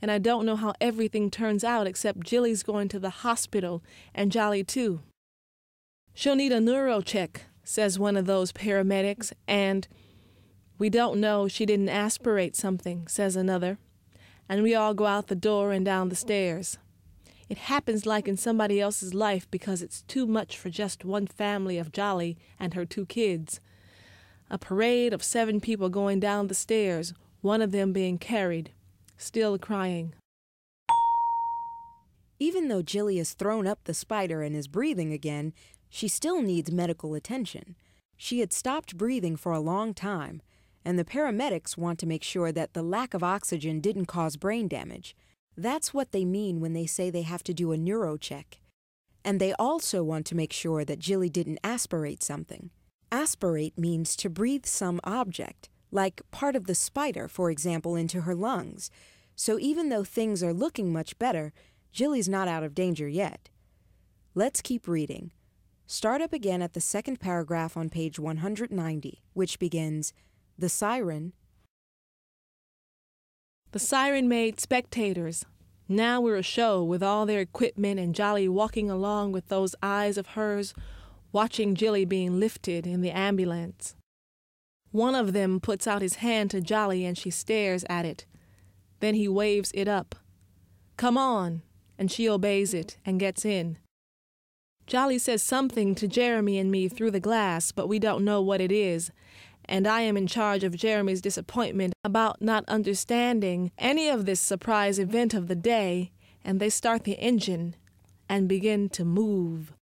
and I don't know how everything turns out except Jilly's going to the hospital and Jolly too. She'll need a neuro check, says one of those paramedics, and we don't know she didn't aspirate something, says another, and we all go out the door and down the stairs. It happens like in somebody else's life because it's too much for just one family of Jolly and her 2 kids. A parade of 7 people going down the stairs, one of them being carried, still crying. Even though Jilly has thrown up the spider and is breathing again, she still needs medical attention. She had stopped breathing for a long time, and the paramedics want to make sure that the lack of oxygen didn't cause brain damage. That's what they mean when they say they have to do a neuro check. And they also want to make sure that Jilly didn't aspirate something. Aspirate means to breathe some object, like part of the spider, for example, into her lungs. So even though things are looking much better, Jilly's not out of danger yet. Let's keep reading. Start up again at the second paragraph on page 190, which begins, "The siren." The siren made spectators. Now we're a show with all their equipment and Jolly walking along with those eyes of hers, watching Jilly being lifted in the ambulance. One of them puts out his hand to Jolly and she stares at it. Then he waves it up. "Come on," and she obeys it and gets in. Jolly says something to Jeremy and me through the glass, but we don't know what it is, and I am in charge of Jeremy's disappointment about not understanding any of this surprise event of the day, and they start the engine and begin to move.